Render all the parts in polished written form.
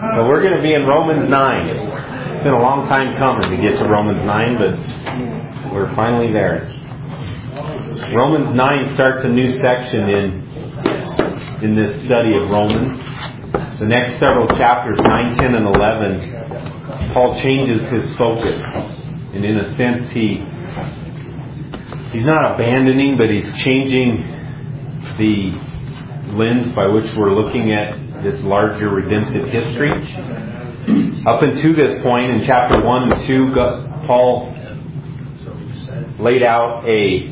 So we're going to be in Romans 9. It's been a long time coming to get to Romans 9, but we're finally there. Romans 9 starts a new section in this study of Romans. The next several chapters, 9, 10, and 11, Paul changes his focus. And in a sense, he's not abandoning, but he's changing the lens by which we're looking at this larger redemptive history. Up until this point, in chapter 1 and 2, Paul laid out a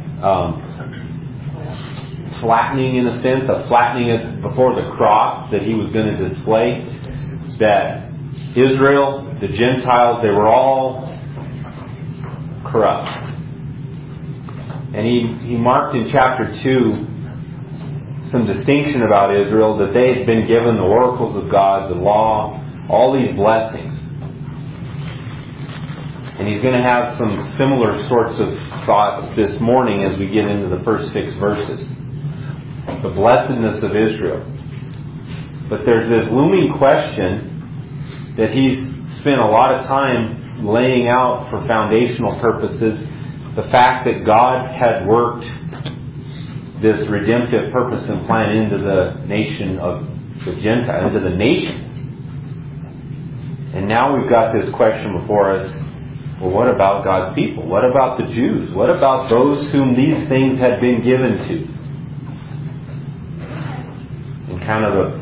flattening, in a sense, a flattening before the cross that he was going to display. That Israel, the Gentiles, they were all corrupt. And he marked in chapter 2 some distinction about Israel, that they had been given the oracles of God, the law, all these blessings. And he's going to have some similar sorts of thoughts this morning as we get into the first 6 verses. The blessedness of Israel. But there's this looming question that he's spent a lot of time laying out for foundational purposes. The fact that God had worked this redemptive purpose and plan into the nation of the Gentile, into the nation. And now we've got this question before us, well, what about God's people? What about the Jews? What about those whom these things had been given to? And kind of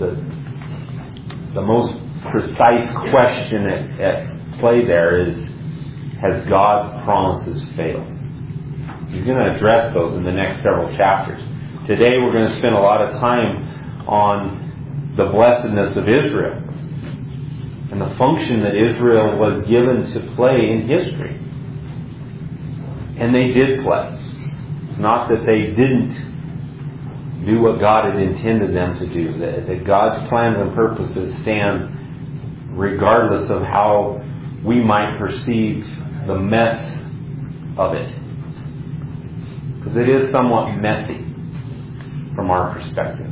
the most precise question at play there is, has God's promises failed? He's going to address those in the next several chapters. Today we're going to spend a lot of time on the blessedness of Israel and the function that Israel was given to play in history. And they did play. It's not that they didn't do what God had intended them to do. That God's plans and purposes stand regardless of how we might perceive the mess of it. Because it is somewhat messy from our perspective.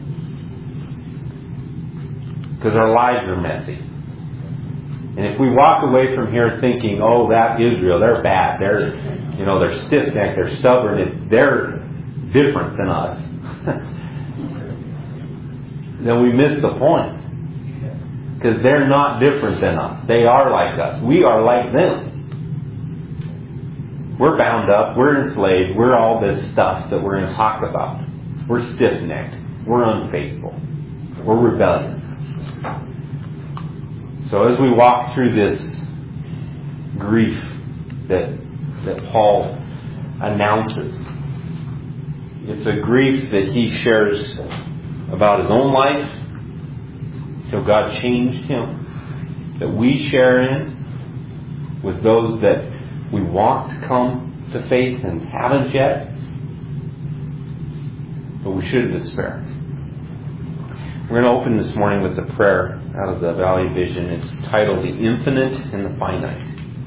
Because our lives are messy. And if we walk away from here thinking, oh, that Israel, they're bad, they're stiff-necked, they're stubborn, they're different than us, then we miss the point. Because they're not different than us. They are like us. We are like them. We're bound up, we're enslaved, we're all this stuff that we're going to talk about. We're stiff-necked, we're unfaithful, we're rebellious. So as we walk through this grief that Paul announces, it's a grief that he shares about his own life, till God changed him, that we share in with those that we want to come to faith and haven't yet, but we shouldn't despair. We're going to open this morning with a prayer out of the Valley Vision. It's titled, The Infinite and the Finite.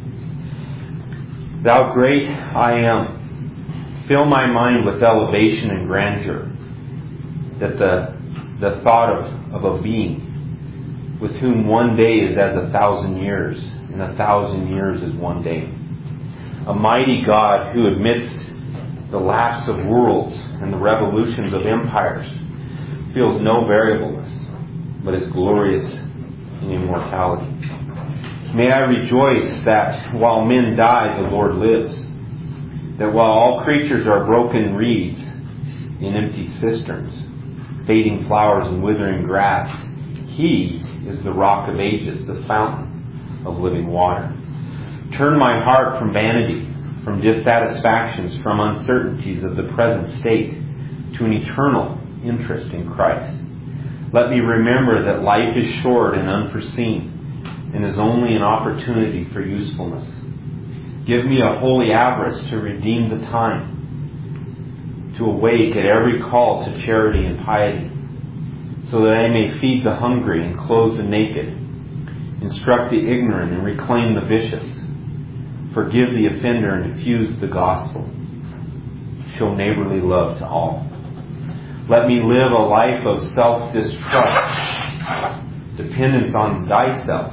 Thou great I am, fill my mind with elevation and grandeur, that the thought of a being with whom one day is as 1,000 years, and 1,000 years is one day. A mighty God who amidst the lapse of worlds and the revolutions of empires feels no variableness, but is glorious in immortality. May I rejoice that while men die, the Lord lives. That while all creatures are broken reeds in empty cisterns, fading flowers and withering grass, He is the rock of ages, the fountain of living water. Turn my heart from vanity, from dissatisfactions, from uncertainties of the present state, to an eternal interest in Christ. Let me remember that life is short and unforeseen, and is only an opportunity for usefulness. Give me a holy avarice to redeem the time, to awake at every call to charity and piety, so that I may feed the hungry and clothe the naked, instruct the ignorant and reclaim the vicious, forgive the offender and diffuse the gospel, show neighborly love to all. Let me live a life of self-distrust, dependence on thyself,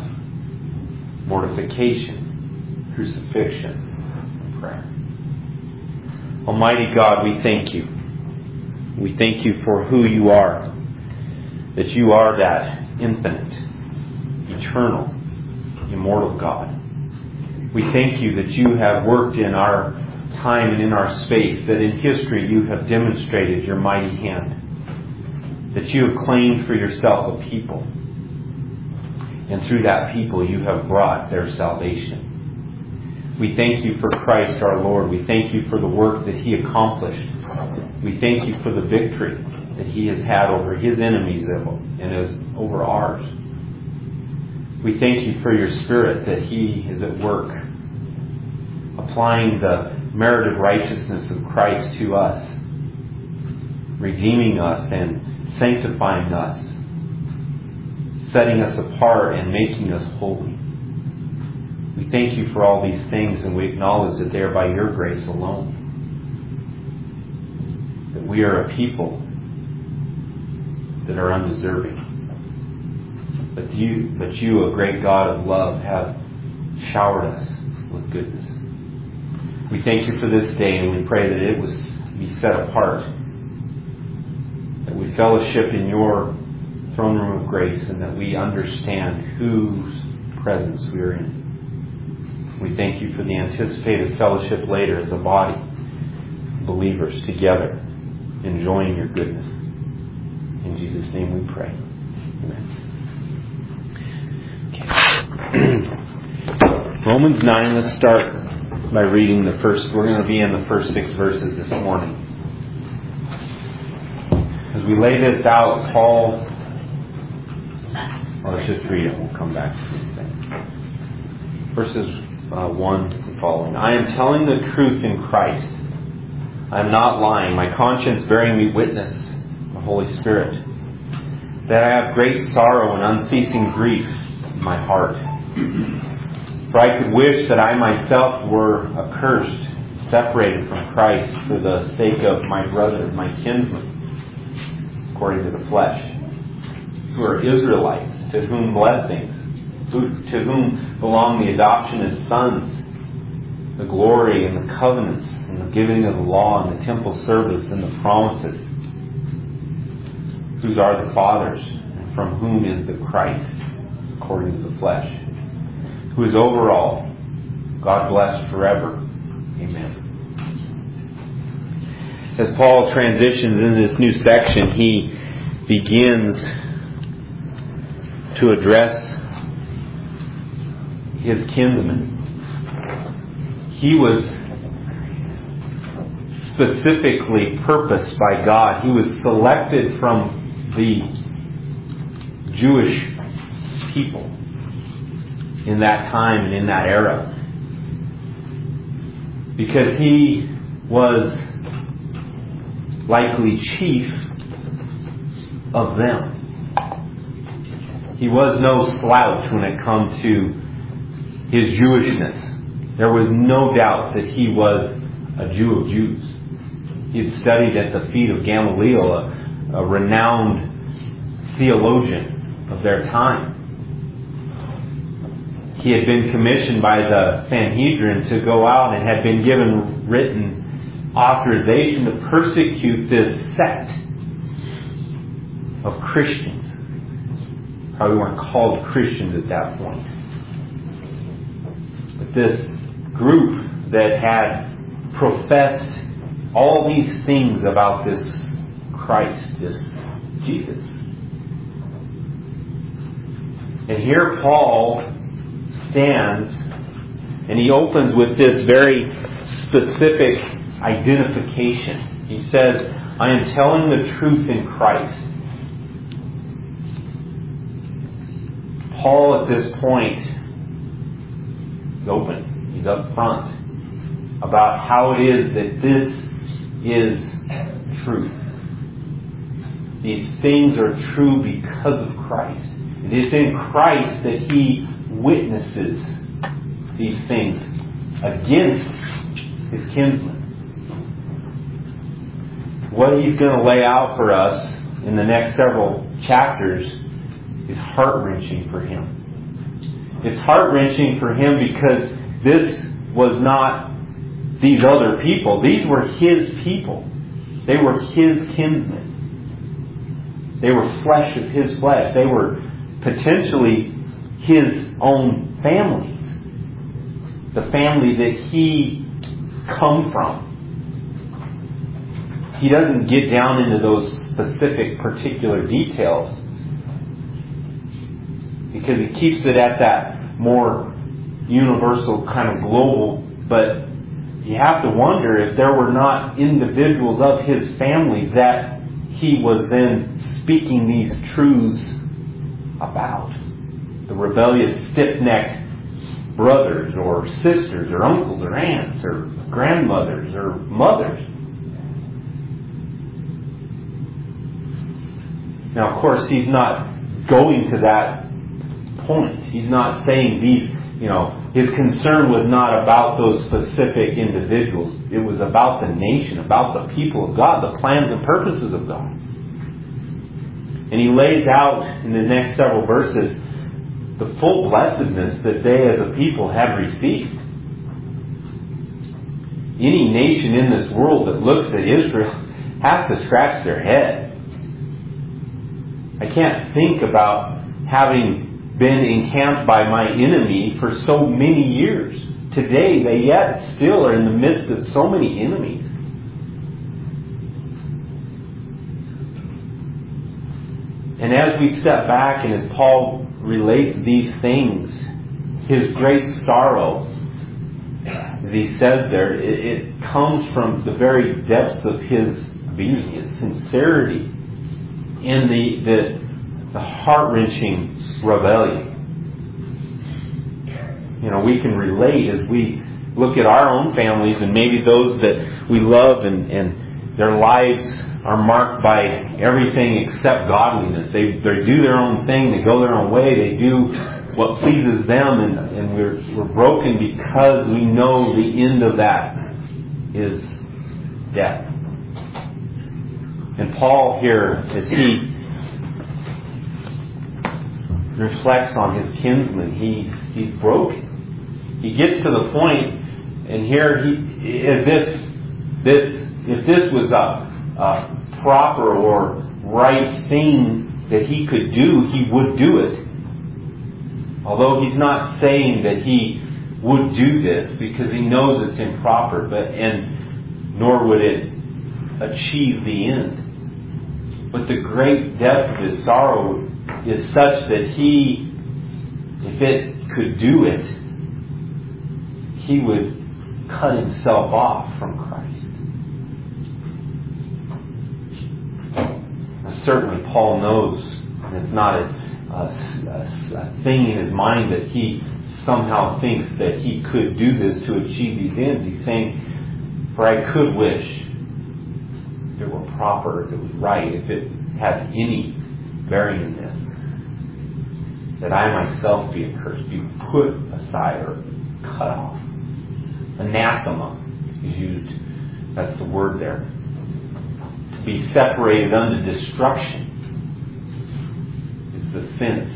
mortification, crucifixion, and prayer. Almighty God, we thank you. We thank you for who you are, that you are that infinite, eternal, immortal God. We thank you that you have worked in our time and in our space, that in history you have demonstrated your mighty hand, that you have claimed for yourself a people, and through that people you have brought their salvation. We thank you for Christ our Lord. We thank you for the work that He accomplished. We thank you for the victory that He has had over His enemies and over ours. We thank you for your Spirit, that He is at work, applying the merited righteousness of Christ to us, redeeming us and sanctifying us, setting us apart and making us holy. We thank you for all these things, and we acknowledge that they are by your grace alone. That we are a people that are undeserving. But you, a great God of love, have showered us with goodness. We thank you for this day, and we pray that it will be set apart, that we fellowship in your throne room of grace, and that we understand whose presence we are in. We thank you for the anticipated fellowship later as a body, believers together, enjoying your goodness. In Jesus' name we pray. Amen. Okay. Romans 9, let's start by reading the first. We're going to be in the first 6 verses this morning. As we lay this out, Paul... let's just read it. We'll come back to these things. Verses 1 and following. I am telling the truth in Christ. I am not lying. My conscience bearing me witness, the Holy Spirit, that I have great sorrow and unceasing grief in my heart. For I could wish that I myself were accursed, separated from Christ for the sake of my brothers, my kinsmen, according to the flesh, who are Israelites, to whom blessings, to whom belong the adoption as sons, the glory and the covenants, and the giving of the law and the temple service and the promises, whose are the fathers, and from whom is the Christ, according to the flesh, who is over all, God blessed forever. Amen. As Paul transitions into this new section, he begins to address his kinsmen. He was specifically purposed by God. He was selected from the Jewish people in that time and in that era, because he was likely chief of them. He was no slouch when it come to his Jewishness. There was no doubt that he was a Jew of Jews. He had studied at the feet of Gamaliel, a renowned theologian of their time. He had been commissioned by the Sanhedrin to go out and had been given written authorization to persecute this sect of Christians. Probably weren't called Christians at that point. But this group that had professed all these things about this Christ, this Jesus. And here Paul stands and he opens with this very specific identification. He says, I am telling the truth in Christ. Paul at this point is open. He's up front about how it is that this is truth. These things are true because of Christ. It is in Christ that he witnesses these things against his kinsmen. What he's going to lay out for us in the next several chapters is heart-wrenching for him. It's heart-wrenching for him because this was not these other people. These were his people. They were his kinsmen. They were flesh of his flesh. They were potentially his own family. The family that he come from. He doesn't get down into those specific particular details because he keeps it at that more universal kind of global. But you have to wonder if there were not individuals of his family that he was then speaking these truths about. The rebellious, stiff-necked brothers or sisters or uncles or aunts or grandmothers or mothers. Now, of course, he's not going to that point. He's not saying these, his concern was not about those specific individuals. It was about the nation, about the people of God, the plans and purposes of God. And he lays out in the next several verses the full blessedness that they as a people have received. Any nation in this world that looks at Israel has to scratch their head. I can't think about having been encamped by my enemy for so many years. Today, they yet still are in the midst of so many enemies. And as we step back and as Paul relates these things, his great sorrow, as he says there, it comes from the very depths of his being, his sincerity, in the heart-wrenching rebellion. We can relate as we look at our own families and maybe those that we love and their lives are marked by everything except godliness. They do their own thing. They go their own way. They do what pleases them, and we're broken because we know the end of that is death. And Paul here, as he reflects on his kinsman, he's broken. He gets to the point, and here if this was a proper or right thing that he could do, he would do it. Although he's not saying that he would do this because he knows it's improper, nor would it achieve the end. But the great depth of his sorrow is such that he, if it could do it, he would cut himself off from Christ. Now, certainly Paul knows, and it's not a thing in his mind that he somehow thinks that he could do this to achieve these ends. He's saying, for I could wish if it were proper, if it was right, if it had any bearing in this, that I myself be accursed, be put aside or cut off. Anathema is used. That's the word there. To be separated unto destruction is the sense.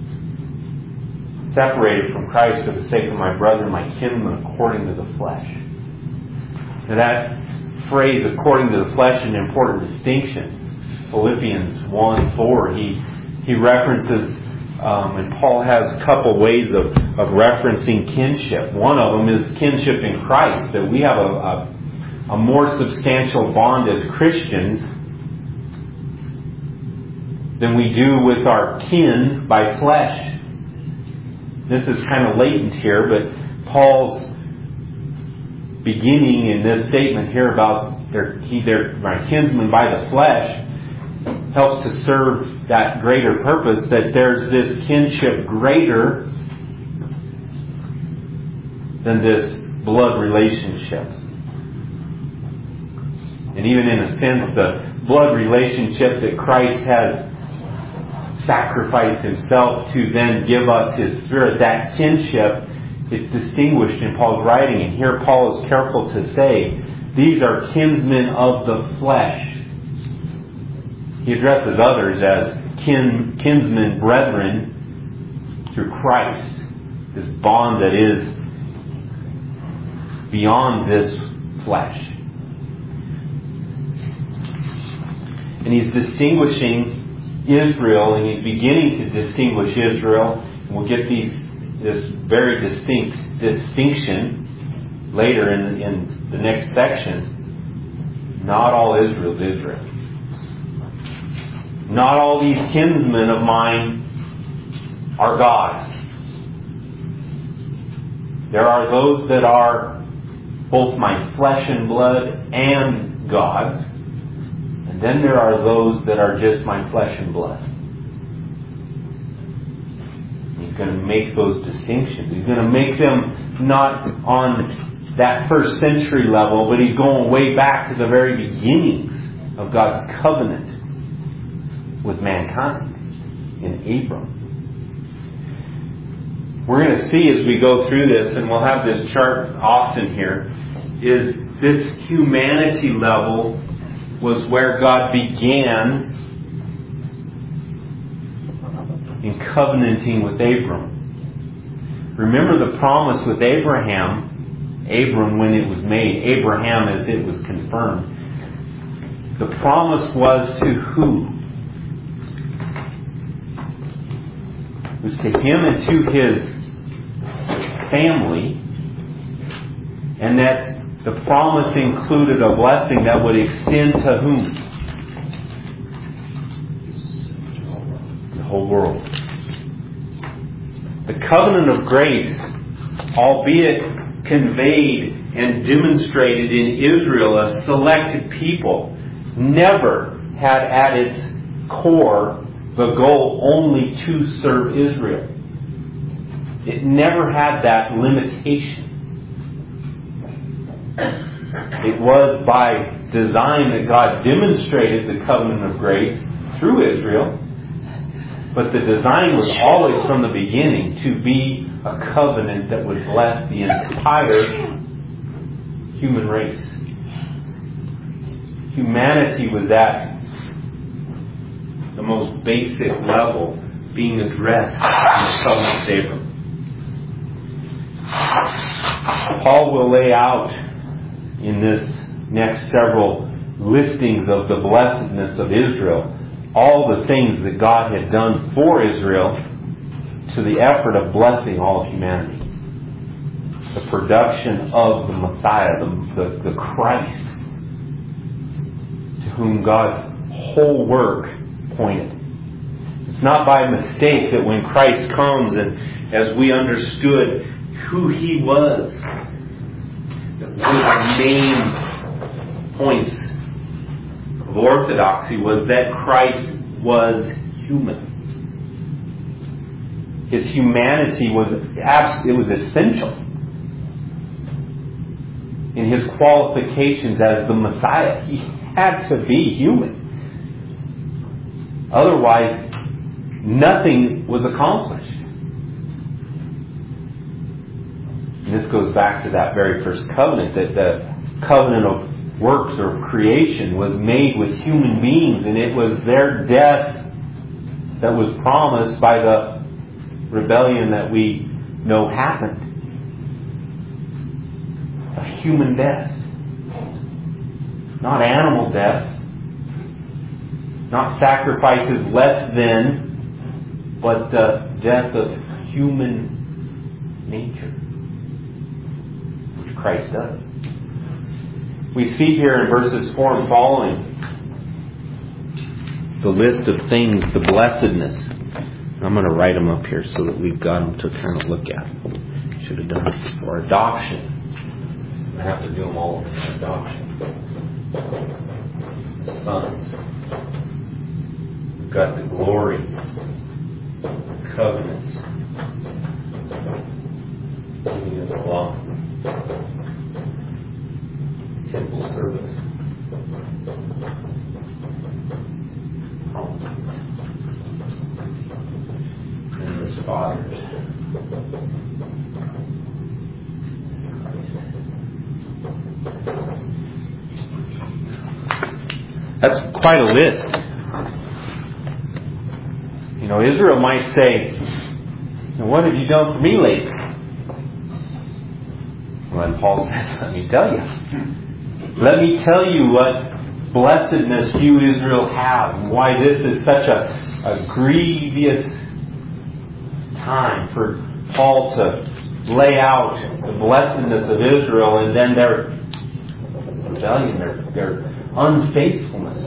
Separated from Christ for the sake of my brother, my kinsman, according to the flesh. Now that phrase, according to the flesh, is an important distinction. Philippians 1:4, he references, and Paul has a couple ways of referencing kinship. One of them is kinship in Christ, that we have a more substantial bond as Christians than we do with our kin by flesh. This is kind of latent here, but Paul's beginning in this statement here about my kinsman by the flesh helps to serve that greater purpose, that there's this kinship greater than this blood relationship. And even in a sense, the blood relationship that Christ has sacrificed himself to then give us his Spirit, that kinship is distinguished in Paul's writing. And here Paul is careful to say, these are kinsmen of the flesh. He addresses others as kinsmen, brethren, through Christ. This bond that is beyond this flesh. And He's distinguishing Israel, and He's beginning to distinguish Israel. And we'll get this very distinct distinction later in the next section. Not all Israel's Israel. Not all these kinsmen of mine are gods. There are those that are both my flesh and blood and gods. And then there are those that are just my flesh and blood. He's going to make those distinctions. He's going to make them not on that first century level, but He's going way back to the very beginnings of God's covenant with mankind in Abram. We're going to see as we go through this, and we'll have this chart often here, is this humanity level was where God began in covenanting with Abram. Remember the promise with Abram when it was made, Abraham as it was confirmed. The promise was to who? It was to him and to his family, and that the promise included a blessing that would extend to whom? The whole world. The covenant of grace, albeit conveyed and demonstrated in Israel, a selected people, never had at its core the goal only to serve Israel. It never had that limitation. It was by design that God demonstrated the covenant of grace through Israel, but the design was always from the beginning to be a covenant that would bless the entire human race. Humanity was at the most basic level being addressed in the covenant of Abram. Paul will lay out in this next several listings of the blessedness of Israel all the things that God had done for Israel to the effort of blessing all of humanity. The production of the Messiah, the Christ, to whom God's whole work pointed. It's not by mistake that when Christ comes, and as we understood who He was, that one of the main points of orthodoxy was that Christ was human. His humanity was essential in His qualifications as the Messiah. He had to be human. Otherwise, nothing was accomplished. And this goes back to that very first covenant, that the covenant of works or creation was made with human beings, and it was their death that was promised by the rebellion that we know happened. A human death. Not animal death. Not sacrifices less than, but the death of human nature, which Christ does. We see here in verses 4 and following the list of things, the blessedness. I'm going to write them up here so that we've got them to kind of look at. Should have done it before. Adoption. I have to do them all. Adoption. Sons. We've got the glory. Covenants. Giving of the law. Temple service. And there's fathers. That's quite a list. Israel might say, what have you done for me lately? Well, and Paul says, let me tell you. Let me tell you what blessedness you, Israel, have, and why this is such a grievous time for Paul to lay out the blessedness of Israel and then their rebellion, their unfaithfulness.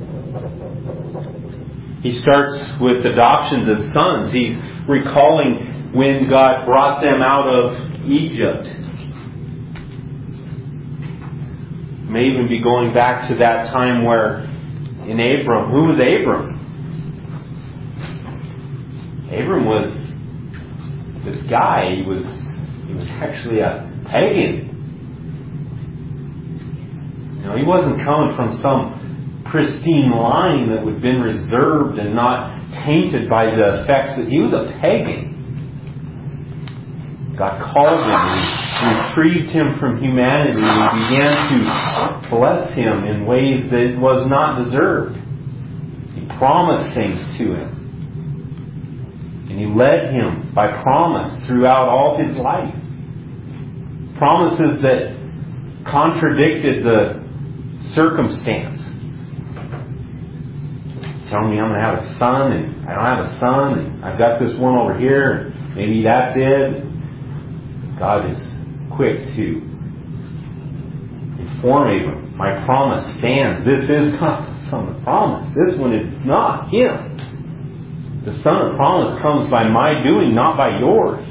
He starts with adoptions as sons. He's recalling when God brought them out of Egypt. May even be going back to that time where in Abram, who was Abram? Abram was this guy. He was actually a pagan. He wasn't coming from some pristine line that would have been reserved and not tainted by the effects that he was a pagan. God called him, He retrieved him from humanity, and He began to bless him in ways that was not deserved. He promised things to him. And He led him by promise throughout all his life. Promises that contradicted the circumstance. Telling me I'm going to have a son, and I don't have a son, and I've got this one over here, and maybe that's it. God is quick to inform Abram, my promise stands. This is not the son of promise. This one is not him. The son of promise comes by my doing, not by yours.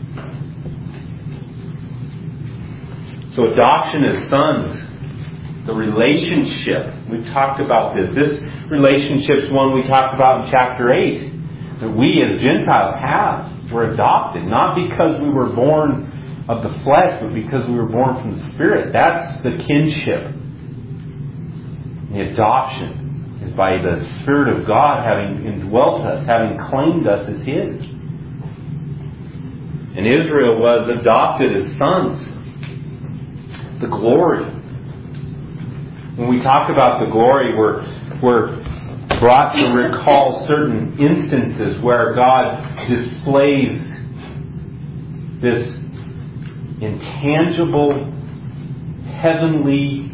So adoption as sons, the relationship, we've talked about this. This relationship's one we talked about in chapter 8. That we as Gentiles have. We're adopted, not because we were born of the flesh, but because we were born from the Spirit. That's the kinship. The adoption is by the Spirit of God having indwelt us, having claimed us as His. And Israel was adopted as sons. The glory. When we talk about the glory, we're brought to recall certain instances where God displays this intangible, heavenly,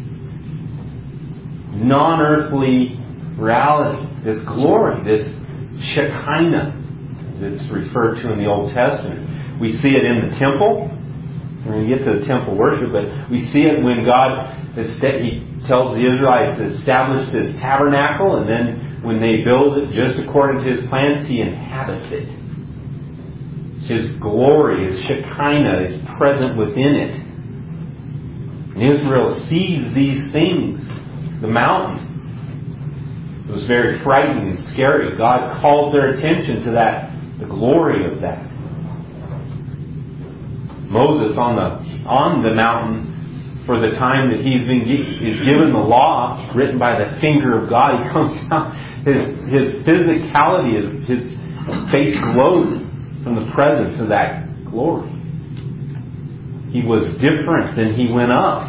non-earthly reality, this glory, this Shekinah, as it's referred to in the Old Testament. We see it in the temple. We're going to get to the temple worship, but we see it when God He tells the Israelites to establish this tabernacle, and then when they build it just according to His plans, He inhabits it. His glory, His Shekinah is present within it. And Israel sees these things. The mountain. It was very frightening and scary. God calls their attention to that, the glory of that. Moses on the mountain, for the time that is given the law written by the finger of God, he comes down. His physicality, his face glows from the presence of that glory. He was different than he went up.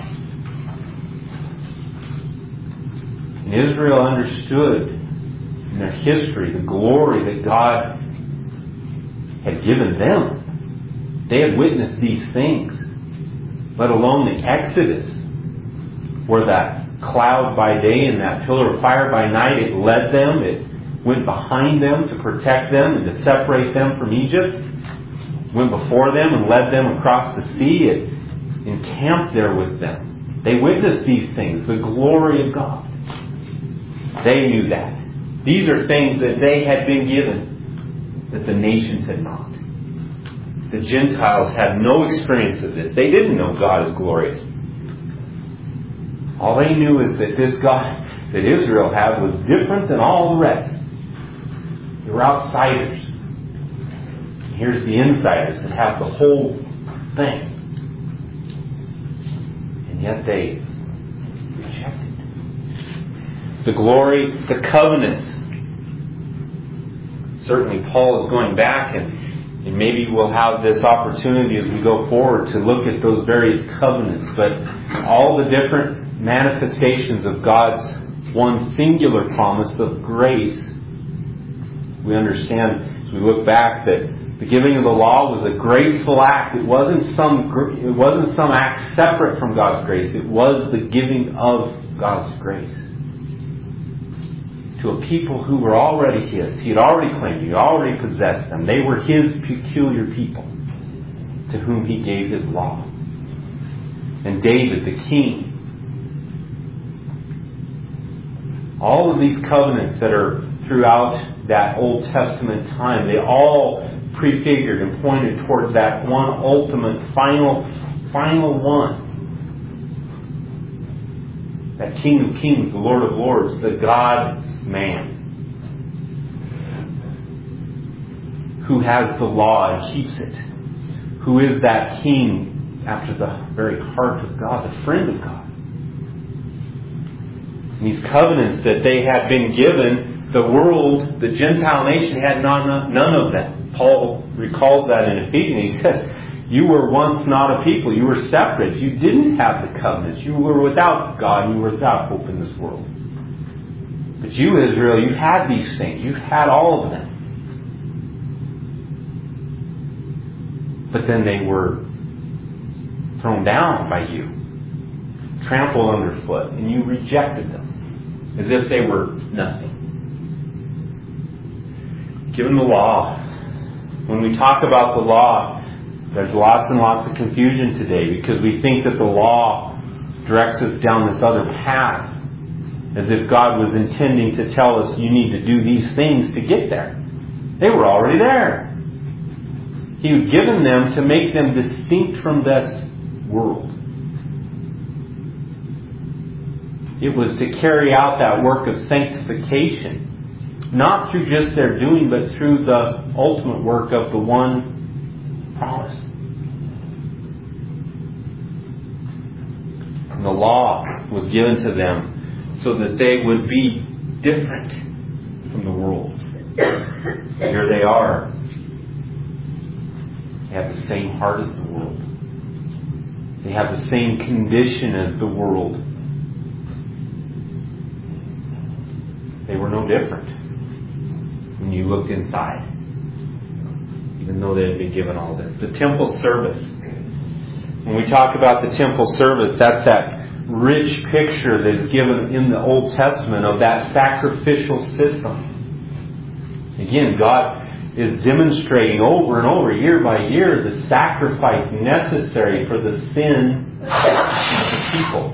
And Israel understood in their history the glory that God had given them. They had witnessed these things, let alone the Exodus, where that cloud by day and that pillar of fire by night, it led them, it went behind them to protect them and to separate them from Egypt, went before them and led them across the sea, it encamped there with them. They witnessed these things, the glory of God. They knew that. These are things that they had been given, that the nations had not. The Gentiles had no experience of this. They didn't know God is glorious. All they knew is that this God that Israel had was different than all the rest. They were outsiders. And here's the insiders that have the whole thing. And yet they rejected the glory, the covenants. Certainly Paul is going back and maybe we'll have this opportunity as we go forward to look at those various covenants. But all the different manifestations of God's one singular promise of grace We understand as we look back that the giving of the law was a graceful act. It wasn't some act separate from God's grace. It was the giving of God's grace to a people who were already His. He had already claimed them. He already possessed them. They were His peculiar people to whom He gave His law. And David, the king, all of these covenants that are throughout that Old Testament time, they all prefigured and pointed towards that one ultimate, final one. That King of Kings, the Lord of Lords, the God-man, who has the law and keeps it, who is that King after the very heart of God, the friend of God. And these covenants that they had been given, the world, the Gentile nation had none of that. Paul recalls that in Ephesians. He says, you were once not a people. You were separate. You didn't have the covenants. You were without God. You were without hope in this world. But you, Israel, you had these things. You had all of them. But then they were thrown down by you, trampled underfoot, and you rejected them as if they were nothing. Given the law, when we talk about the law, there's lots and lots of confusion today because we think that the law directs us down this other path as if God was intending to tell us you need to do these things to get there. They were already there. He had given them to make them distinct from this world. It was to carry out that work of sanctification, not through just their doing, but through the ultimate work of the one promised. And the law was given to them so that they would be different from the world. Here they are. They have the same heart as the world. They have the same condition as the world. They were no different when you looked inside, even though they had been given all this. The temple service. When we talk about the temple service, that's that rich picture that is given in the Old Testament of that sacrificial system. Again, God is demonstrating over and over, year by year, the sacrifice necessary for the sin of the people.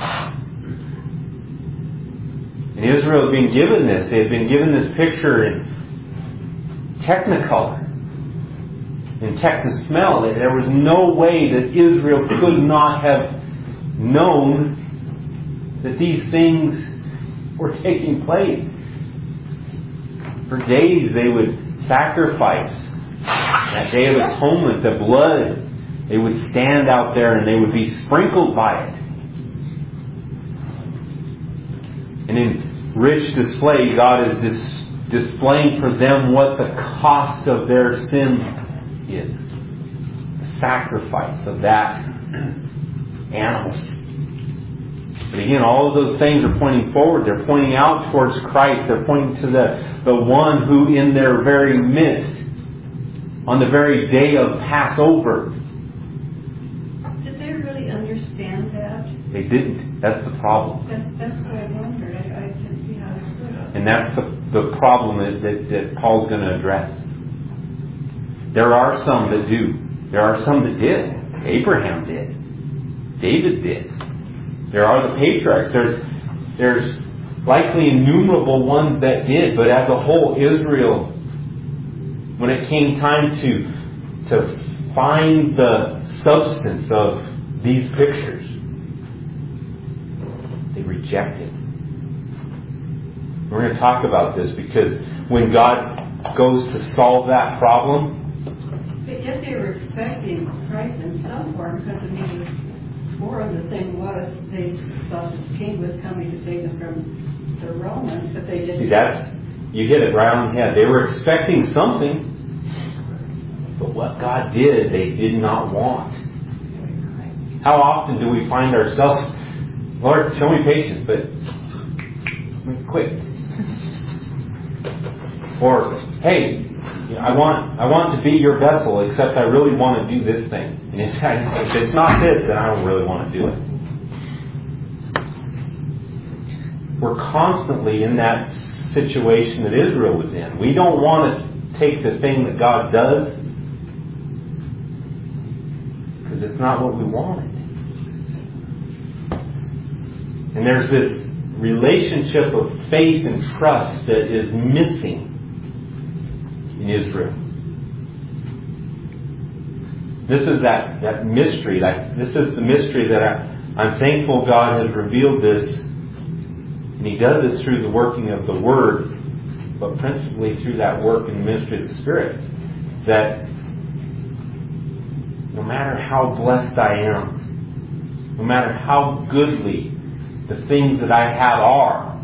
And Israel had been given this. They had been given this picture in Technicolor, in Technosmell. There was no way that Israel could not have known that these things were taking place. For days they would sacrifice. That Day of Atonement, the blood, they would stand out there and they would be sprinkled by it. And in rich display, God is displaying for them what the cost of their sin is. The sacrifice of that animal. But again, all of those things are pointing forward. They're pointing out towards Christ. They're pointing to the one who in their very midst, on the very day of Passover. Did they really understand that? They didn't. That's the problem. That's what I wondered. I didn't see how they could have. And that's the problem that Paul's going to address. There are some that do. There are some that did. Abraham did. David did. There are the patriarchs. There's likely innumerable ones that did. But as a whole, Israel, when it came time to find the substance of these pictures, they rejected. We're going to talk about this because when God goes to solve that problem... But yet they were expecting Christ in some form because more of the thing was they thought the king was coming to save them from the Romans, but they didn't... See, you hit it right on the head. They were expecting something, but what God did, they did not want. How often do we find ourselves, Lord, show me patience, but quick. Or, hey, I want to be your vessel, except I really want to do this thing. And if it's not this, then I don't really want to do it. We're constantly in that situation that Israel was in. We don't want to take the thing that God does because it's not what we wanted. And there's this relationship of faith and trust that is missing in Israel. This is that mystery. This is the mystery that I'm thankful God has revealed this. And He does it through the working of the Word, but principally through that work in the ministry of the Spirit. That no matter how blessed I am, no matter how goodly the things that I have are,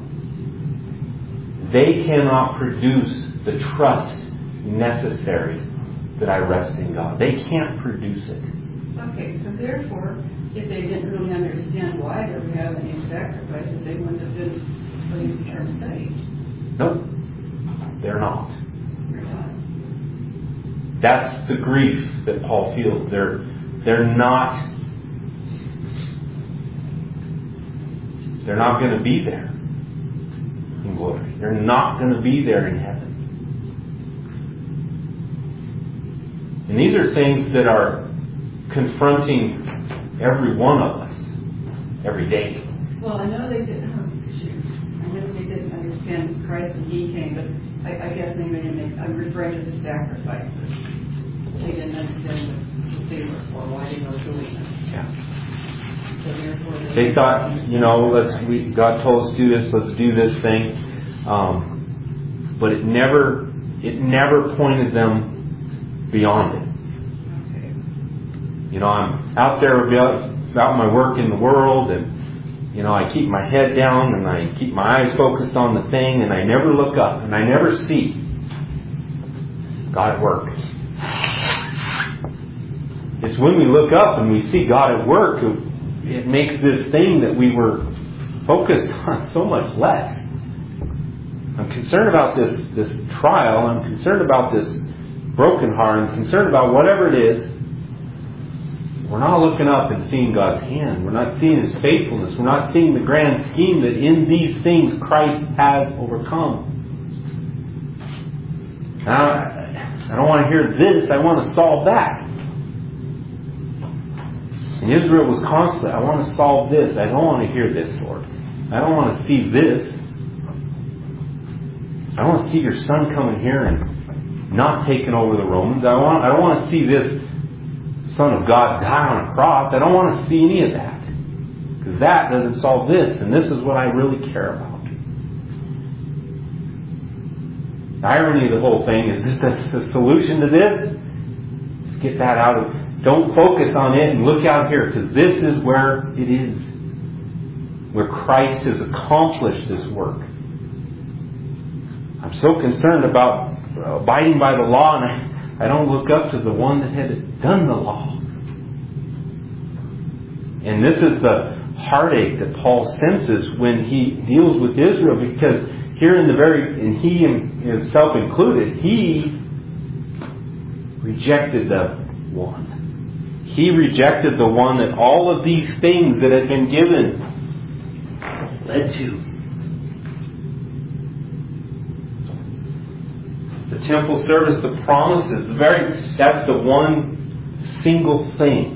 they cannot produce the trust necessary that I rest in God. They can't produce it. Okay, so therefore, if they didn't really understand why they were having these sacrifices, they wouldn't have been pleased or saved. Nope. They're not. They're not. That's the grief that Paul feels. They're not going to be there in glory. They're not going to be there in heaven. And these are things that are confronting every one of us every day. Well, I know they didn't. I know they didn't understand Christ when He came, but I guess maybe I'm referring to the sacrifices. They didn't understand what they were for, why they were doing it. Yeah. So therefore, they thought, God told us to do this. Let's do this thing. But it never pointed them beyond it. okay. I'm out there about my work in the world, and I keep my head down and I keep my eyes focused on the thing, and I never look up and I never see God at work. It's when we look up and we see God at work, it makes this thing that we were focused on so much less. I'm concerned about this trial. I'm concerned about this broken heart. I'm concerned about whatever it is. We're not looking up and seeing God's hand. We're not seeing His faithfulness. We're not seeing the grand scheme that in these things Christ has overcome. Now, I don't want to hear this. I want to solve that. And Israel was constantly, I want to solve this. I don't want to hear this, Lord. I don't want to see this. I don't want to see your Son coming here and not taking over the Romans. I don't want to see this Son of God die on a cross. I don't want to see any of that. Because that doesn't solve this. And this is what I really care about. The irony of the whole thing is that the solution to this is get that out of... Don't focus on it and look out here, because this is where it is. Where Christ has accomplished this work. I'm so concerned about abiding by the law, and I don't look up to the one that had done the law. And this is the heartache that Paul senses when he deals with Israel, because here and he himself included, he rejected the one. He rejected the one that all of these things that had been given led to. The temple service, the promises, that's the one single thing.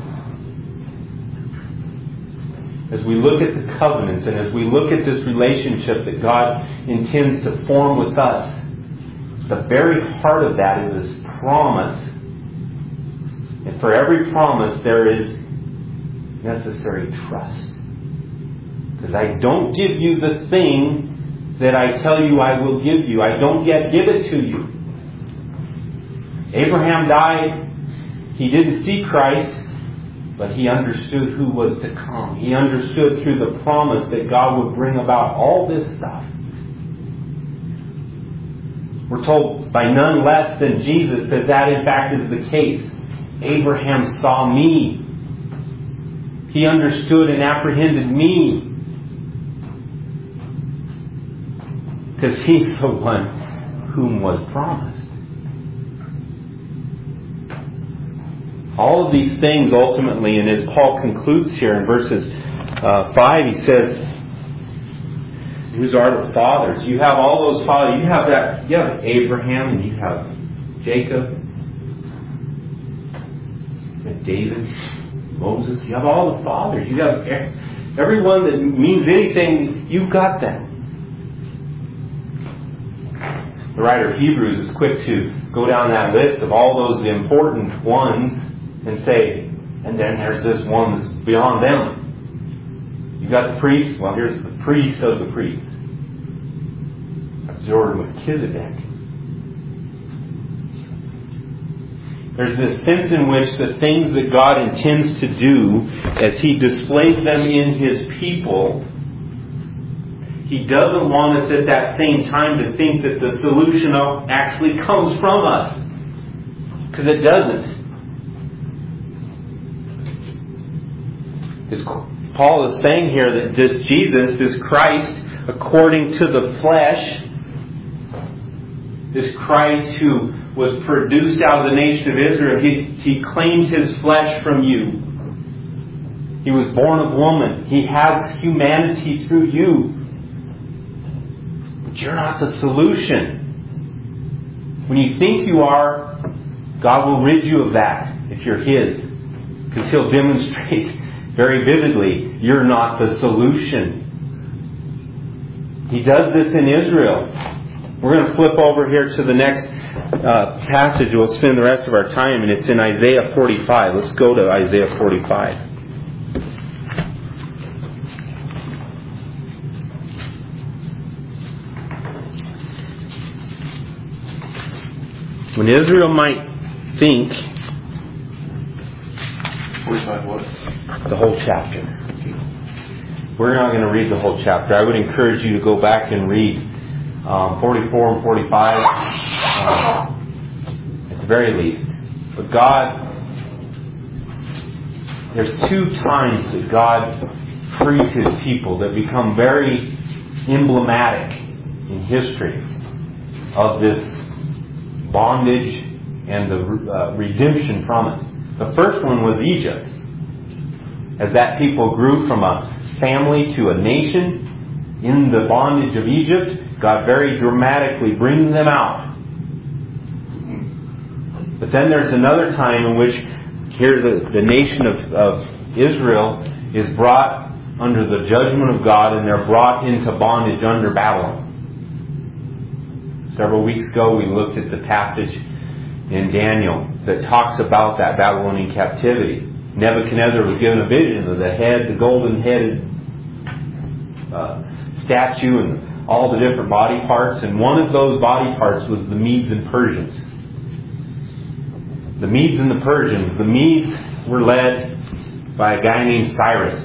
As we look at the covenants and as we look at this relationship that God intends to form with us, the very heart of that is this promise. And for every promise there is necessary trust. Because I don't give you the thing that I tell you I will give you. I don't yet give it to you. Abraham died. He didn't see Christ, but he understood who was to come. He understood through the promise that God would bring about all this stuff. We're told by none less than Jesus that in fact is the case. Abraham saw me. He understood and apprehended me. Because He's the one whom was promised. All of these things ultimately, and as Paul concludes here in verses 5, he says, whose are the fathers? You have all those fathers. You have Abraham, and you have Jacob, and David, Moses. You have all the fathers. You have everyone that means anything. You've got them. The writer of Hebrews is quick to go down that list of all those important ones and say, and then there's this one that's beyond them. You got the priest. Well, here's the priest of the priest. Absorbed with Melchizedek. There's this sense in which the things that God intends to do as He displays them in His people, He doesn't want us at that same time to think that the solution actually comes from us. Because it doesn't. Paul is saying here that this Jesus, this Christ, according to the flesh, this Christ who was produced out of the nation of Israel, He claimed His flesh from you. He was born of woman. He has humanity through you. But you're not the solution. When you think you are, God will rid you of that if you're His. Because He'll demonstrate very vividly, you're not the solution. He does this in Israel. We're going to flip over here to the next passage. We'll spend the rest of our time, and it's in Isaiah 45. Let's go to Isaiah 45. When Israel might think... 45 what? The whole chapter. We're not going to read the whole chapter. I would encourage you to go back and read 44 and 45 at the very least. But God, there's two times that God frees His people that become very emblematic in history of this bondage and the redemption from it. The first one was Egypt. As that people grew from a family to a nation in the bondage of Egypt, God very dramatically brings them out. But then there's another time in which here the nation of Israel is brought under the judgment of God, and they're brought into bondage under Babylon. Several weeks ago we looked at the passage in Daniel that talks about that Babylonian captivity. Nebuchadnezzar was given a vision of the head, the golden-headed statue, and all the different body parts. And one of those body parts was the Medes and Persians. The Medes and the Persians. The Medes were led by a guy named Cyrus.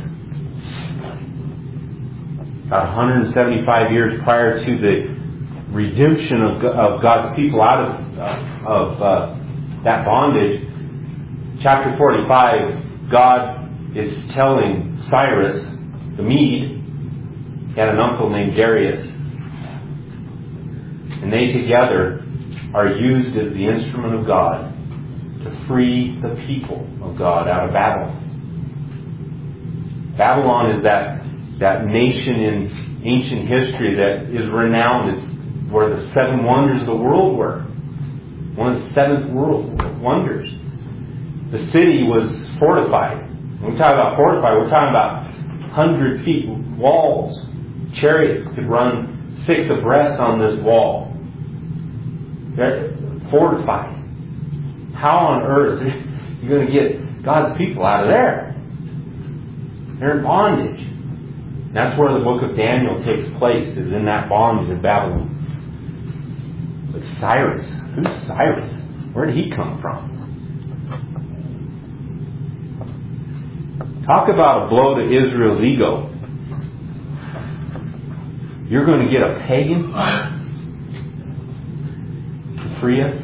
About 175 years prior to the redemption of God's people out of that bondage. Chapter 45, God is telling Cyrus, the Mede, he had an uncle named Darius, and they together are used as the instrument of God to free the people of God out of Babylon. Babylon is that nation in ancient history that is renowned as where the seven wonders of the world were. One of the seven world wonders. The city was fortified. When we talk about fortified, we're talking about 100 feet walls. Chariots could run 6 abreast on this wall. They're fortified. How on earth are you going to get God's people out of there? They're in bondage. And that's where the book of Daniel takes place, is in that bondage of Babylon. But Cyrus, who's Cyrus? Where did he come from? Talk about a blow to Israel's ego. You're going to get a pagan to free us?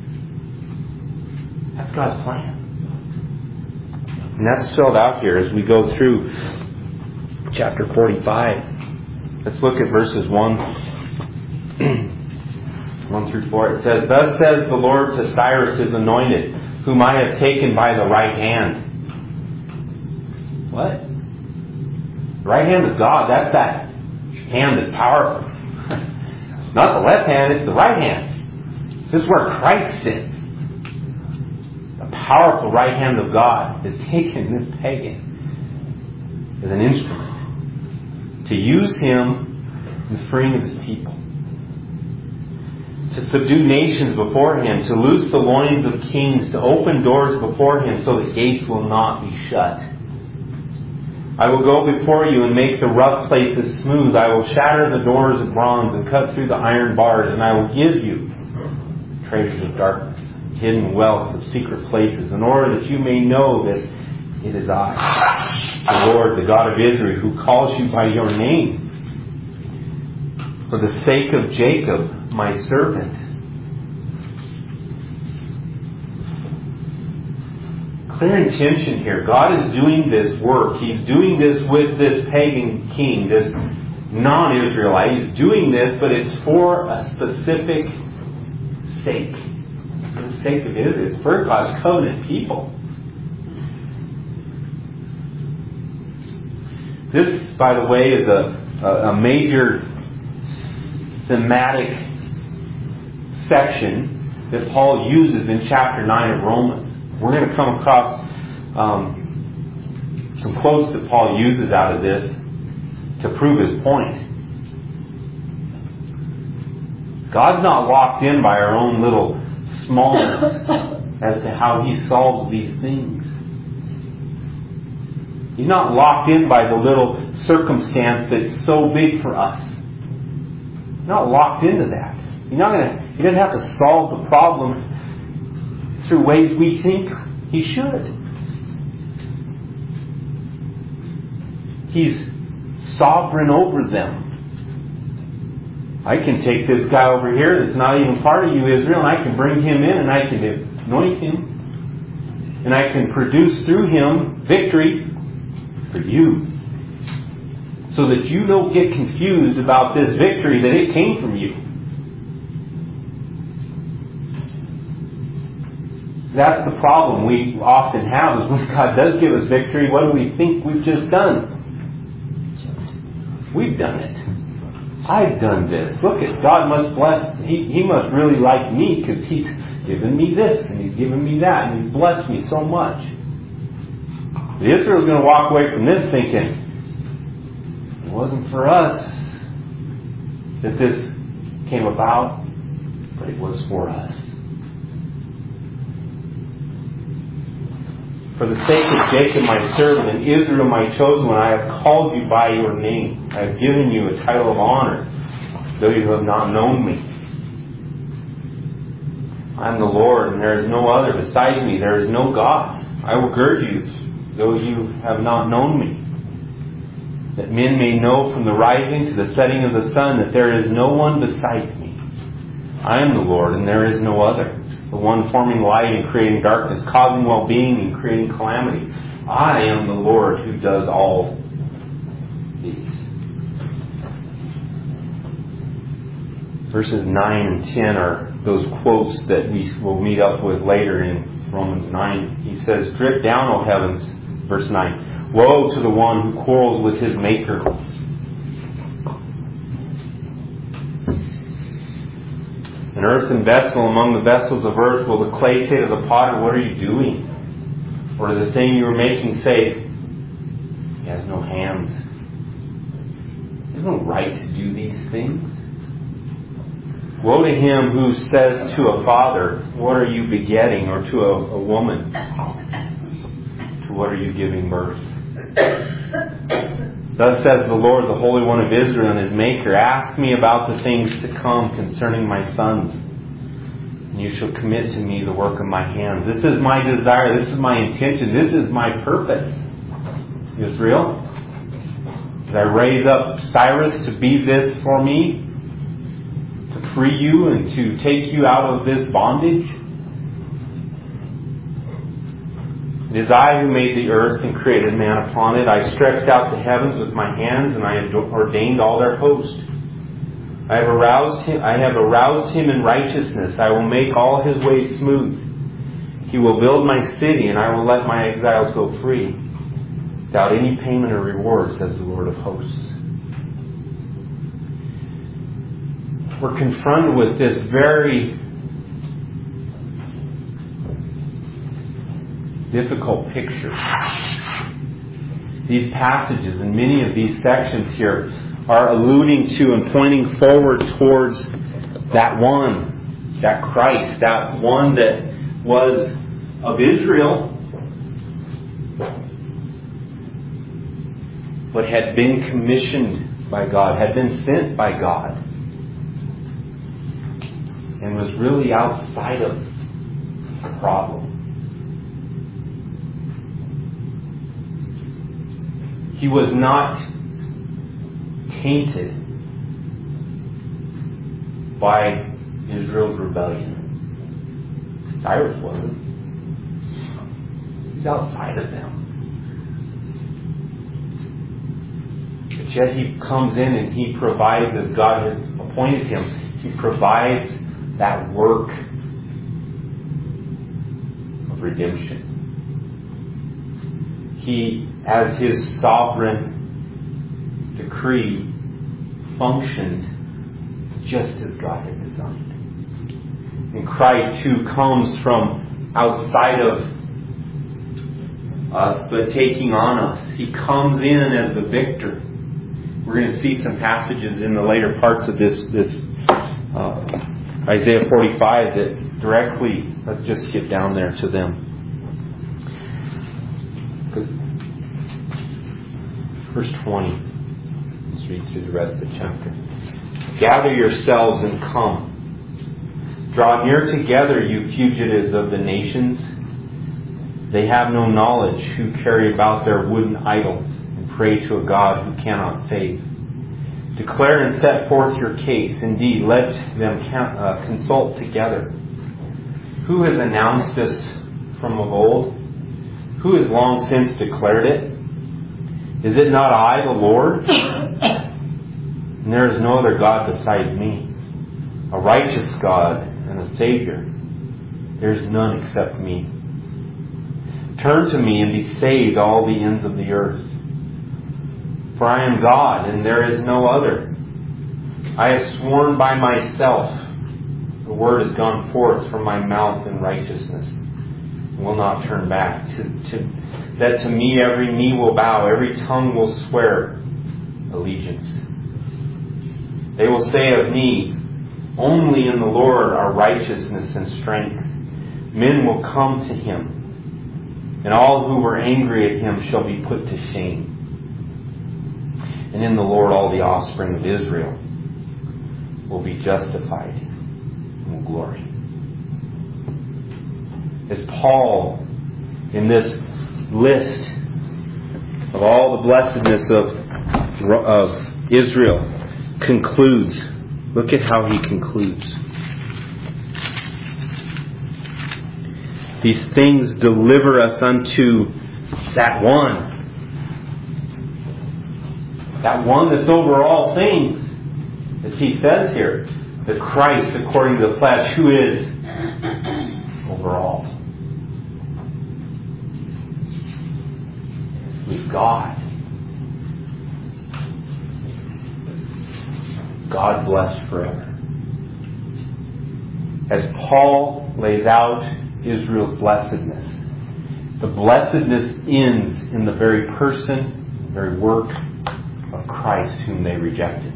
That's God's plan. And that's spelled out here as we go through chapter 45. Let's look at verses 1 1 through 4, it says, "Thus says the Lord to Cyrus his anointed, whom I have taken by the right hand." What? The right hand of God, that's that hand that's powerful. Not the left hand, it's the right hand. This is where Christ sits. The powerful right hand of God has taken this pagan as an instrument to use him in the freeing of his people, to subdue nations before him, to loose the loins of kings, to open doors before him so that gates will not be shut. "I will go before you and make the rough places smooth. I will shatter the doors of bronze and cut through the iron bars, and I will give you treasures of darkness, hidden wealth of secret places, in order that you may know that it is I, the Lord, the God of Israel, who calls you by your name, for the sake of Jacob, my servant." Clear intention here. God is doing this work. He's doing this with this pagan king, this non-Israelite. He's doing this, but it's for a specific sake. For the sake of Israel. It's for God's covenant people. This, by the way, is a major thematic section that Paul uses in chapter 9 of Romans. We're going to come across some quotes that Paul uses out of this to prove his point. God's not locked in by our own little smallness as to how He solves these things. He's not locked in by the little circumstance that's so big for us. He's not locked into that. He doesn't have to solve the problem through ways we think He should. He's sovereign over them. I can take this guy over here that's not even part of you, Israel, and I can bring him in and I can anoint him. And I can produce through him victory for you. So that you don't get confused about this victory, that it came from you. That's the problem we often have, is when God does give us victory, what do we think we've just done? We've done it. I've done this. Look at God must bless. He must really like me because He's given me this and He's given me that and He's blessed me so much. Israel's going to walk away from this thinking, it wasn't for us that this came about, but it was for us. For the sake of Jacob my servant and Israel my chosen one, I have called you by your name. I have given you a title of honor, though you have not known me. I am the Lord, and there is no other besides me. There is no God. I will gird you, though you have not known me, that men may know from the rising to the setting of the sun that there is no one besides me. I am the Lord, and there is no other. The one forming light and creating darkness, causing well-being and creating calamity. I am the Lord who does all these. Verses 9 and 10 are those quotes that we will meet up with later in Romans 9. He says, "Drip down, O heavens," verse 9. "Woe to the one who quarrels with his maker." "An earthen vessel among the vessels of earth, will the clay say to the potter, what are you doing? Or to the thing you are making say, he has no hands. He has no right to do these things. Woe to him who says to a father, what are you begetting? Or to a woman, to what are you giving birth? Thus says the Lord, the Holy One of Israel and His Maker, ask me about the things to come concerning my sons, and you shall commit to me the work of my hands. This is my desire, this is my intention, this is my purpose, Israel. Did I raise up Cyrus to be this for me? To free you and to take you out of this bondage? It is I who made the earth and created man upon it. I stretched out the heavens with my hands, and I ordained all their host. I have aroused him in righteousness. I will make all his ways smooth. He will build my city, and I will let my exiles go free, without any payment or reward, says the Lord of hosts. We're confronted with this very difficult picture. These passages and many of these sections here are alluding to and pointing forward towards that one, that Christ, that one that was of Israel, but had been commissioned by God, had been sent by God, and was really outside of the problem. He was not tainted by Israel's rebellion. Cyrus wasn't. He's outside of them. But yet he comes in and he provides, as God has appointed him, he provides that work of redemption. He, as his sovereign decree, functioned just as God had designed. And Christ, who comes from outside of us, but taking on us, he comes in as the victor. We're going to see some passages in the later parts of this Isaiah 45 that directly, let's just skip down there to them. Verse 20. Let's read through the rest of the chapter. Gather yourselves and come. Draw near together, you fugitives of the nations. They have no knowledge who carry about their wooden idols and pray to a God who cannot save. Declare and set forth your case. Indeed, let them consult together. Who has announced this from of old? Who has long since declared it? Is it not I, the Lord? And there is no other God besides me, a righteous God and a Savior. There is none except me. Turn to me and be saved, all the ends of the earth. For I am God, and there is no other. I have sworn by myself, the word has gone forth from my mouth in righteousness, and will not turn back. That to me every knee will bow, every tongue will swear allegiance. They will say of me, only in the Lord are righteousness and strength. Men will come to him, and all who were angry at him shall be put to shame. And in the Lord all the offspring of Israel will be justified and will glory. As Paul, in this list of all the blessedness of Israel, concludes, look at how he concludes. These things deliver us unto that one. That one that's over all things. As he says here, the Christ according to the flesh, who is over all. With God. God blessed forever. As Paul lays out Israel's blessedness, the blessedness ends in the very person, the very work of Christ whom they rejected.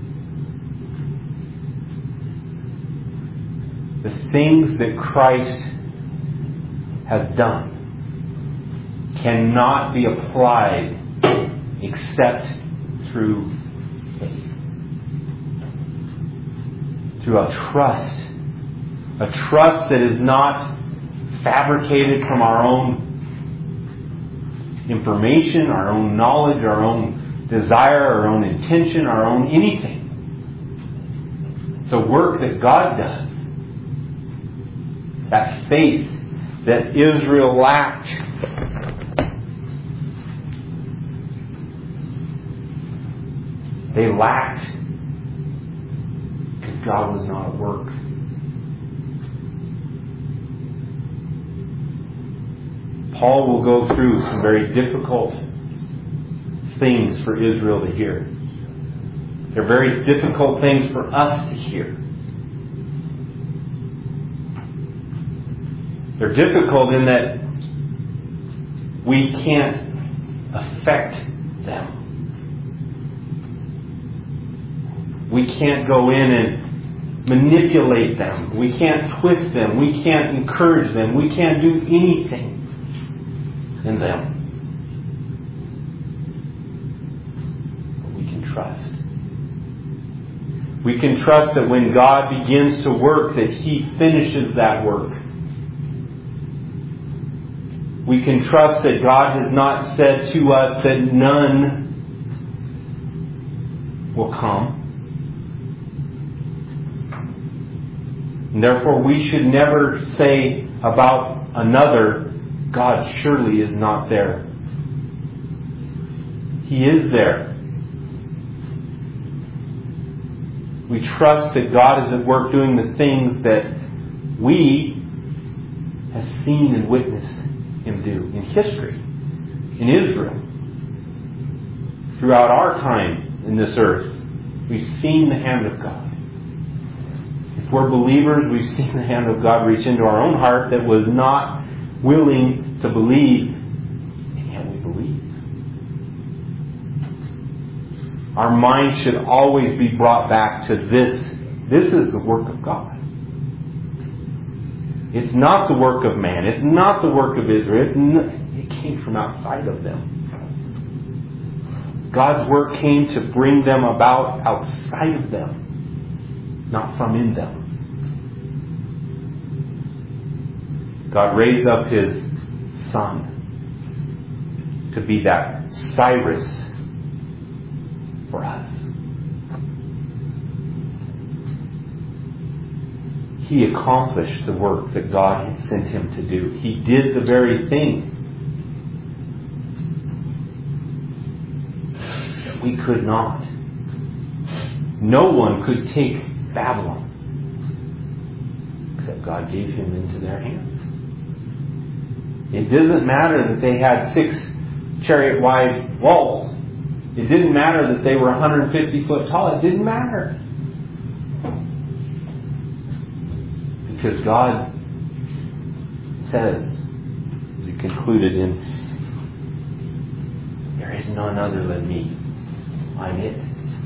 The things that Christ has done cannot be applied except through faith. Through a trust that is not fabricated from our own information, our own knowledge, our own desire, our own intention, our own anything. It's a work that God does. That faith that Israel lacked. They lacked Because God was not at work. Paul will go through some very difficult things for Israel to hear. They're very difficult things for us to hear. They're difficult in that we can't affect them. We can't go in and manipulate them. We can't twist them. We can't encourage them. We can't do anything in them. But we can trust. We can trust that when God begins to work, that He finishes that work. We can trust that God has not said to us that none will come. And therefore we should never say about another, God surely is not there. He is there. We trust that God is at work doing the things that we have seen and witnessed Him do in history, in Israel. Throughout our time in this earth, we've seen the hand of God. If we're believers, we've seen the hand of God reach into our own heart that was not willing to believe, and yet we believe. Our mind should always be brought back to this. This is the work of God. It's not the work of man. It's not the work of Israel. It came from outside of them. God's work came to bring them about outside of them, not from in them. God raised up His Son to be that Cyrus for us. He accomplished the work that God had sent Him to do. He did the very thing that we could not. No one could take Babylon except God gave Him into their hands. It doesn't matter that they had 6 chariot-wide walls. It didn't matter that they were 150 foot tall. It didn't matter. Because God says, as He concluded in, there is none other than me. I'm it.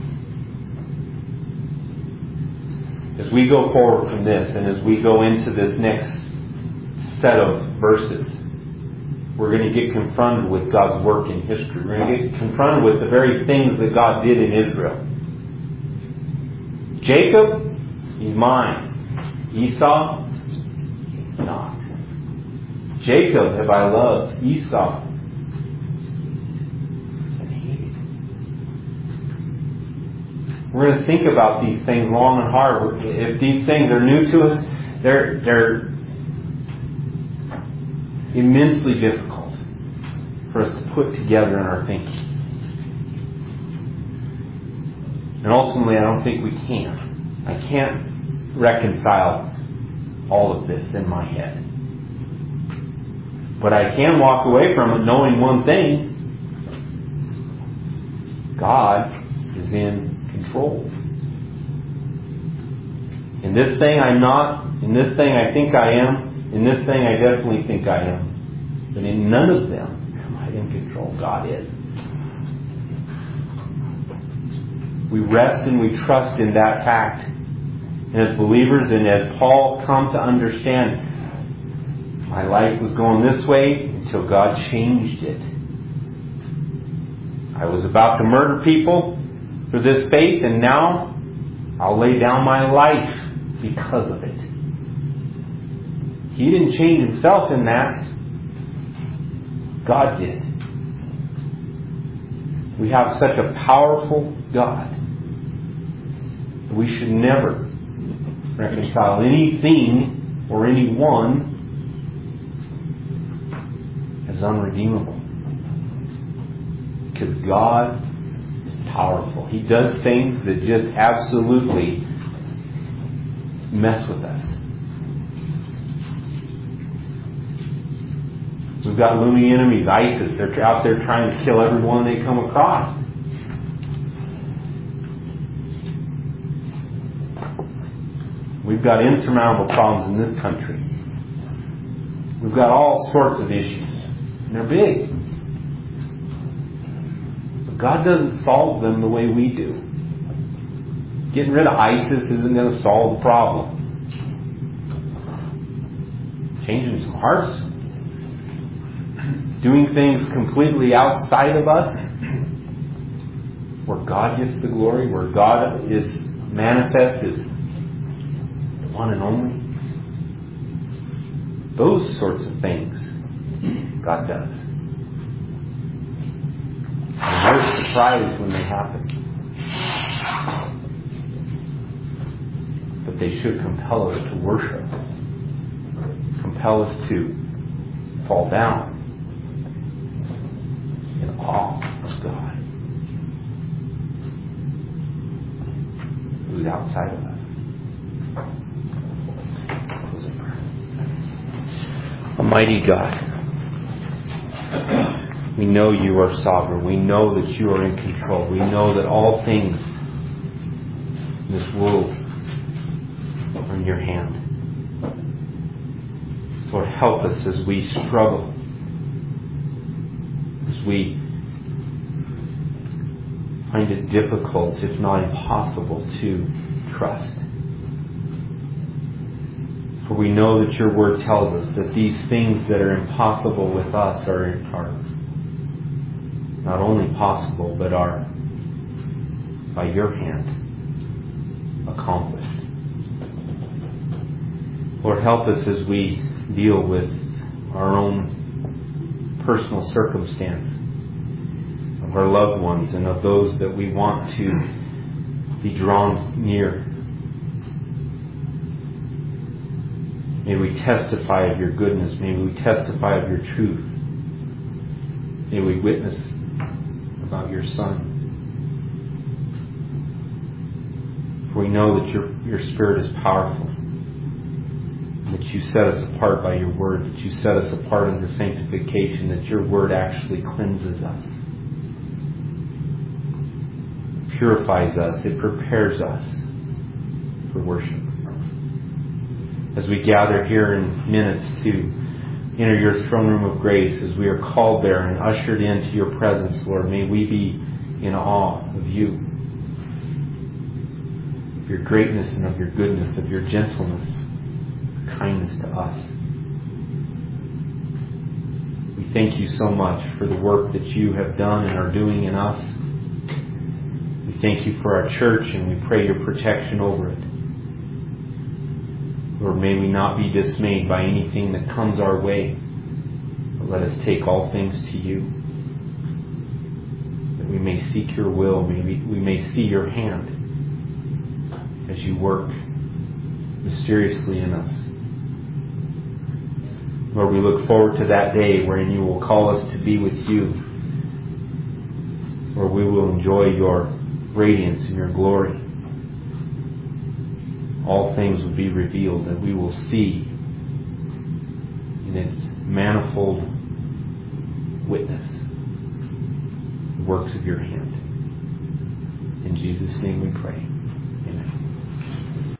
As we go forward from this, and as we go into this next set of verses, we're going to get confronted with God's work in history. We're going to get confronted with the very things that God did in Israel. Jacob, he's mine. Esau, not. Jacob have I loved. Esau, I've hated. We're going to think about these things long and hard. If these things are new to us, they're immensely difficult for us to put together in our thinking. And ultimately, I don't think we can. I can't reconcile all of this in my head. But I can walk away from it knowing one thing. God is in control. In this thing I'm not. In this thing I think I am. In this thing I definitely think I am. But in none of them am I in control. God is. We rest and we trust in that fact. And as believers, and as Paul come to understand, my life was going this way until God changed it. I was about to murder people for this faith, and now I'll lay down my life because of it. He didn't change Himself in that. God did. We have such a powerful God that we should never reconcile anything or anyone as unredeemable. Because God is powerful. He does things that just absolutely mess with us. We've got looming enemies, ISIS. They're out there trying to kill everyone they come across. We've got insurmountable problems in this country. We've got all sorts of issues. And they're big. But God doesn't solve them the way we do. Getting rid of ISIS isn't going to solve the problem. Changing some hearts. Doing things completely outside of us. Where God gets the glory. Where God is manifest is one and only. Those sorts of things God does. And we're surprised when they happen. But they should compel us to worship. Compel us to fall down in awe of God, who's outside of us. Almighty God, we know you are sovereign. We know that you are in control. We know that all things in this world are in your hand. Lord, help us as we struggle, as we find it difficult, if not impossible, to trust. For we know that your word tells us that these things that are impossible with us are not only possible, but are by your hand accomplished. Lord, help us as we deal with our own personal circumstance, of our loved ones and of those that we want to be drawn near. May we testify of your goodness. May we testify of your truth. May we witness about your Son. For we know that your Spirit is powerful. That you set us apart by your word. That you set us apart in the sanctification. That your word actually cleanses us. Purifies us. It prepares us for worship. As we gather here in minutes to enter your throne room of grace, as we are called there and ushered into your presence, Lord, may we be in awe of you, of your greatness and of your goodness, of your gentleness, kindness to us. We thank you so much for the work that you have done and are doing in us. We thank you for our church, and we pray your protection over it. Lord, may we not be dismayed by anything that comes our way, but let us take all things to you, that we may seek your will, we may see your hand as you work mysteriously in us. Lord, we look forward to that day wherein you will call us to be with you, where we will enjoy your radiance and your glory. All things will be revealed, and we will see in its manifold witness the works of your hand. In Jesus' name we pray.